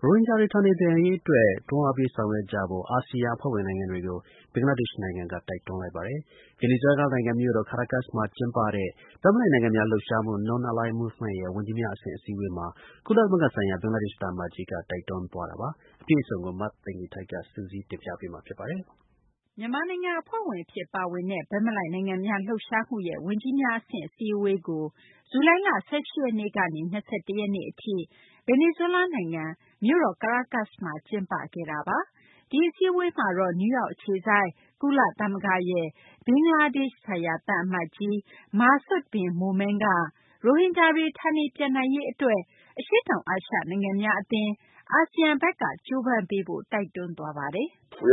ရိုဟင်ဂျာတွေ ဌာနေပြန်ရေးအတွက် တွန်းအားပေးဆောင်ရွက်ကြဖို့ အာဆီယံအဖွဲ့ဝင်နိုင်ငံတွေကို ဘင်္ဂလားဒေ့ရှ်နိုင်ငံက တိုက်တွန်းလိုက်ပါတယ်။ ဗင်နီဇွဲလားနိုင်ငံမြို့တော် Caracas မှာ ကျင်းပတဲ့ ဘက်မလိုက်နိုင်ငံများလှုပ်ရှားမှု Non-Aligned Movement ရဲ့ ဝန်ကြီးများအဆင့် အစည်းအဝေးမှာ ကုလသမဂ္ဂဆိုင်ရာ ဘင်္ဂလားဒေ့ရှ် သံအမတ်ကြီးက တိုက်တွန်းသွားတာပါ။ အပြည့်အစုံကို မသိင်္ဂ ီထိုက် စုစည်းတင်ပြပေးမှာ ဖြစ်ပါတယ်။ မြန်မာနိုင်ငံ အဖွဲ့ဝင်အဖြစ် ပါဝင်တဲ့ ဘက်မလိုက် နိုင်ငံများ လှုပ်ရှားမှုရဲ့ ဝန်ကြီးများအဆင့် အစည်းအဝေးကို ဇူလိုင်လ ၁၈ ရက်နေ့ကနေ ၂၁ ရက်နေ့အထိ ဗင်နီဇွဲလားနိုင်ငံ မြို့တော် Caracas မှာ ကျင်းပခဲ့တာပါ။ ဒီအစည်းအဝေးမှာတော့ နယူးယောက်အခြေစိုက် ကုလသမဂ္ဂရဲ့ ဘင်္ဂလားဒေ့ရှ်ဆိုင်ရာ သံအမတ်ကြီး Masud Bin Momen က ရိုဟင်ဂျာတွေ ဌာနေပြန်နိုင်ရေးအတွက် အရှေ့တောင်အာရှ နိုင်ငံများအသင်း အာဆီယံဘက်က ကြိုးပမ်းပေးဖို့ တိုက်တွန်းသွားပါတယ်။ "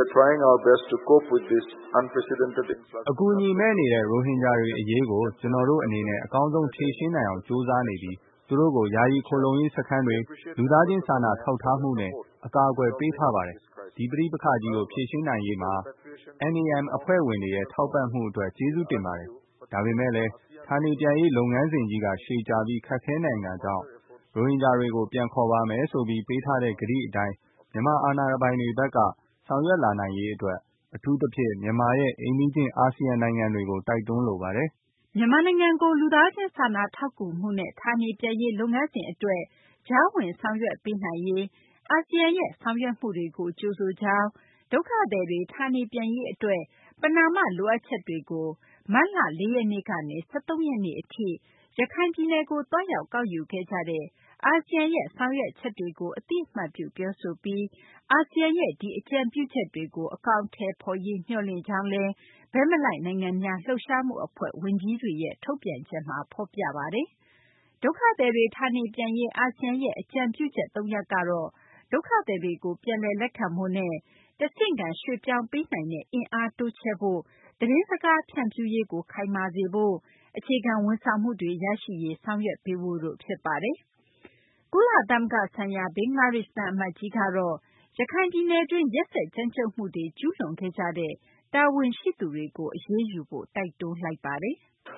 အကူအညီမဲ့နေတဲ့ ရိုဟင်ဂျာတွေအရေးကို ကျနော်တို့အနေနဲ့ အကောင်းဆုံးဖြေရှင်းနိုင်အောင် ကြိုးစားနေပြီး သူတို့ကို ယာယီခိုလှုံရေးစခန်းတွေ၊ လူသားချင်းစာနာထောက်ထားမှုနဲ့ အကာအကွယ်ပေးထားပါတယ်။ ဒီပဋိပက္ခကြီးကို ဖြေရှင်းနိုင်ရေးမှာ NAM အဖွဲ့ဝင်တွေရဲ့ ထောက်ပံ့မှုအတွက် ကျေးဇူးတင်ပါတယ်။ ဒါပေမဲ့လည်း ဌာနေပြန်ရေးလုပ်ငန်းစဉ်ကြီးက ရှည်ကြာပြီး ခက်ခဲနိုင်တာကြောင့် ရိုဟင်ဂျာတွေကို ပြန်ခေါ်ပါမယ်ဆိုပြီး ပေးထားတဲ့ ကတိအတိုင်း မြန်မာအာဏာပိုင်တွေဘက်က ဆောင်ရွက်လာနိုင်ရေးအတွက် အထူးသဖြင့် မြန်မာရဲ့ အိမ်နီးချင်း အာဆီယံနိုင်ငံတွေကို တိုက်တွန်းလိုပါတယ်။ " မြန်မာနိုင်ငံကို လူသားချင်းစာနာထောက်ကူမှုနဲ့ ဌာနေပြန်ရေး လုပ်ငန်းစဉ်အတွက် ကြားဝင်ဆောင်ရွက်ပေးနိုင်ရေး အာဆီယံရဲ့ ဆောင်ရွက်မှုတွေကို ကြိုဆိုကြောင်း၊ ဒုက္ခသည်တွေ ဌာနေပြန်ရေးအတွက် ပဏာမလိုအပ်ချက်တွေကို မတ်လ ၄ ရက်နေ့ကနေ ၁၃ ရက်နေ့အထိ ရခိုင်ပြည်နယ်ကို သွားရောက် ကောက်ယူခဲ့ကြတဲ့ အာဆီယံရဲ့ ဆောင်ရွက်ချက်တွေကို အသိအမှတ်ပြု ပြောဆိုပြီး အာဆီယံရဲ့ ဒီအကြံပြုချက်တွေကို အကောင်အထည်ဖော်ရေး မျှော်လင့်ကြောင်းလည်း ဘက်မလိုက်နိုင်ငံများ လှုပ်ရှားမှုအဖွဲ့ ဝန်ကြီးတွေရဲ့ ထုတ်ပြန်ချက်မှာ ဖော်ပြပါတယ်။ ဒုက္ခသည်တွေ ဌာနေပြန်ရေး အာဆီယံရဲ့ အကြံပြုချက် ၃ ရပ်ကတော့ ဒုက္ခသည်တွေကို ပြန်လည်လက်ခံဖို့နဲ့ တဆင့်ခံ ရွှေ့ပြောင်းပေးနိုင်တဲ့ အင်အားတိုးချဲ့ဖို့၊ သတင်းစကားဖြန့်ဖြူးရေးကို ခိုင်မာစေဖို့၊ အခြေခံဝန်ဆောင်မှုတွေ ရရှိရေး ဆောင်ရွက်ပေးဖို့တို့ ဖြစ်ပါတယ်။ ကုလသမဂ္ဂဆိုင်ရာ ဘင်္ဂလားဒေ့ရှ် သံအမတ်ကြီးကတော့ ရခိုင်ပြည်နယ်တွင်း ရက်စက်ကြမ်းကြုတ်မှုတွေ ကျူးလွန်ခဲ့ကြတဲ့ တာဝန်ရှိသူတွေကို အရေးယူဖို့ တိုက်တွန်းလိုက်ပါတယ်။ "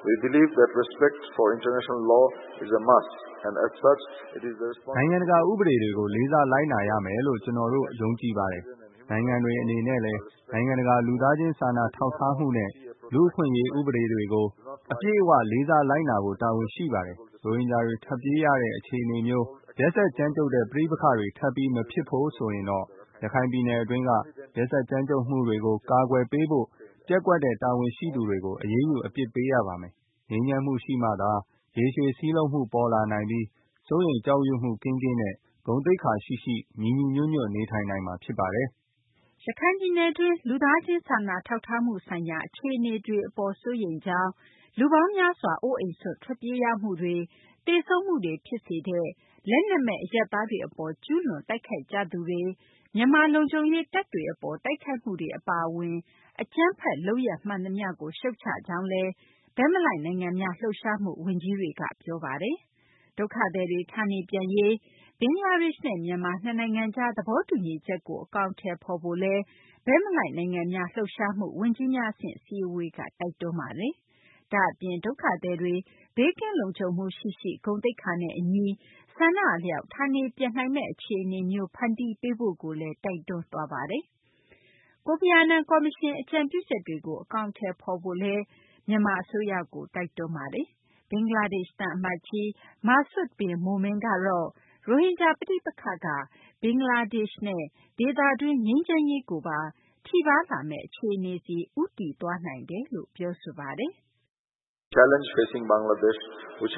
နိုင်ငံတကာ ဥပဒေတွေကို လေးစားလိုက်နာရမယ်လို့ ကျနော်တို့ ယုံကြည်ပါတယ်။ နိုင်ငံတွေ အနေနဲ့လည်း နိုင်ငံတကာ လူသားချင်းစာနာထောက်ထားမှုနဲ့ လူ့အခွင့်အရေး ဥပဒေတွေကို အပြည့်အ၀ လေးစားလိုက်နာဖို့ တာဝန်ရှိပါတယ်။ ရိုဟင်ဂျာတွေ ထွက်ပြေးရတဲ့ အခြေအနေမျိုး ရက်စက်ကြမ်းကြုတ်တဲ့ ပဋိပက္ခတွေ ထပ်ပြီး မဖြစ်ဖို့ဆိုရင်တော့ ရခိုင်ပြည်နယ်တွင်းက ရက်စက်ကြမ်းကြုတ်မှုတွေကို ကာကွယ်ပေးဖို့ ပျက်ကွက်တဲ့ တာဝန်ရှိသူတွေကို အရေးယူ အပြစ်ပေးရပါမယ်။ ငြိမ်းချမ်းမှုရှိမှသာ ရေရှည်စည်းလုံးမှု ပေါ်လာနိုင်ပြီး စိုးရိမ်ကြောက်ရွံ့မှုကင်းကင်းနဲ့ ဂုဏ်သိက္ခာရှိရှိ ညီညီညွတ်ညွတ် နေထိုင်နိုင်မှာ ဖြစ်ပါတယ်။ " ရခိုင်ပြည်နယ်တွင်း လူသားချင်းစာနာထောက်ထားမှုဆိုင်ရာ အခြေအနေတွေအပေါ် စိုးရိမ်ကြောင်း၊ လူပေါင်းများစွာ အိုးအိမ်စွန့် ထွက်ပြေးရမှုတွေ၊ သေဆုံးမှုတွေ ဖြစ်စေတဲ့ လက်နက်မဲ့ အရပ်သားတွေအပေါ် ကျူးလွန်တိုက်ခိုက်ကြသူတွေ၊ မြန်မာလုံခြုံရေးတပ်တွေအပေါ် တိုက်ခိုက်မှုတွေ အပါအဝင် အကြမ်းဖက်လုပ်ရပ်မှန်သမျှကို ရှုတ်ချကြောင်းလည်း ဘက်မလိုက်နိုင်ငံများ လှုပ်ရှားမှု ဝန်ကြီးတွေက ပြောပါတယ်။ ဒုက္ခသည်တွေ ဌာနေပြန်ရေး ဘင်္ဂလားဒေ့ရှ်နဲ့ မြန်မာ နှစ်နိုင်ငံကြား သဘောတူညီချက်ကို အကောင်အထည်ဖော်ဖို့လည်း ဘက်မလိုက်နိုင်ငံများ လှုပ်ရှားမှု ဝန်ကြီးများအဆင့် အစည်းအဝေးက တိုက်တွန်းပါတယ်။ ဒါ့အပြင် ဒုက္ခသည်တွေ ဘေးကင်းလုံခြုံမှုရှိရှိ ဂုဏ်သိက္ခာနဲ့အညီ ဆန္ဒအလျောက် ဌာနေပြန်နိုင်မယ့် အခြေအနေမျိုး ဖန်တီးပေးဖို့လည်း တိုက်တွန်းသွားပါတယ်။ ကိုဖီအာနန် ကော်မရှင် အကြံပြုချက်တွေကို အကောင်အထည်ဖော်ဖို့လည်း မြန်မာအစိုးရကို တိုက်တွန်းပါတယ်။ ဘင်္ဂလားဒေ့ရှ် သံအမတ်ကြီး Masud Bin Momen ကတော့ ရိုဟင်ဂျာ ပဋိပက္ခက ဘင်္ဂလားဒေ့ရှ်နဲ့ ဒေသတွင်း ငြိမ်းချမ်းရေးကိုပါ ထိပါးလာမယ့် အခြေအနေဆီ ဦးတည်သွားနိုင်တယ်လို့ ပြောဆိုပါတယ်။ "ဒေသတွင်းနဲ့ ဘင်္ဂလားဒေ့ရှ်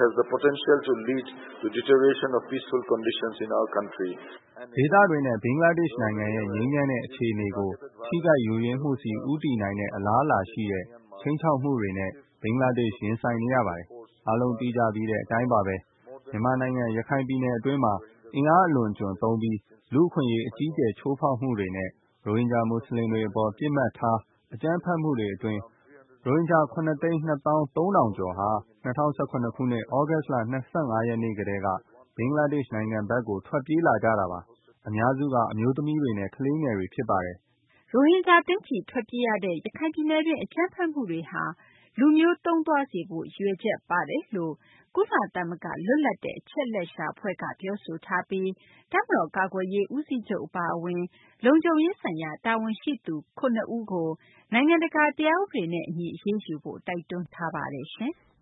နိုင်ငံရဲ့ ငြိမ်းချမ်းတဲ့ အခြေအနေကို ထိခိုက်ယိုယွင်းမှုဆီ ဦးတည်နိုင်တဲ့ အလားအလာရှိတဲ့ ခြိမ်းခြောက်မှုတွေနဲ့ ဘင်္ဂလားဒေ့ရှ် ရင်ဆိုင်နေရပါတယ်။ အားလုံးသိကြပြီးတဲ့ အတိုင်းပါဘဲ မြန်မာနိုင်ငံ ရခိုင်ပြည်နယ်တွင်းမှာ အင်အားအလွန်အကျွံသုံးပြီး လူ့အခွင့်အရေး အကြီးအကျယ် ချိုးဖောက်မှုတွေနဲ့ ရိုဟင်ဂျာ မူဆလင်တွေအပေါ် ပစ်မှတ်ထား အကြမ်းဖက်မှုတွေအတွင်း ရိုဟင်ဂျာ ၇၂၃,၀၀၀ ကျော်ဟာ ၂၀၁၇ ခုနှစ် သြဂုတ်လ ၂၅ ရက်နေ့ကတည်းက ဘင်္ဂလားဒေ့ရှ်နိုင်ငံဘက်ကို ထွက်ပြေးလာကြတာပါ။ အများစုက အမျိုးသမီးတွေနဲ့ ကလေးငယ်တွေ ဖြစ်ပါတယ်။" ရိုဟင်ဂျာ သိန်းချီ ထွက်ပြေးရတဲ့ ရခိုင်ပြည်နယ်တွင်း အကြမ်းဖက်မှုတွေဟာလူမျိုးတုံးသွားစေဖို့ ရည်ရွယ်ချက်ပါတယ်လို့ ကုလသမဂ္ဂ လွတ်လပ်တဲ့ အချက်အလက်ရှာအဖွဲ့က ပြောဆိုထားပြီး တပ်မတော် ကာကွယ်ရေး ဦးစီးချုပ် အပါအဝင် လုံခြုံရေးဆိုင်ရာ တာဝန်ရှိသူ ၇ ဦးကို နိုင်ငံတကာ တရားဥပဒေနဲ့ အညီ အရေးယူဖို့ တိုက်တွန်းထားပါတယ်။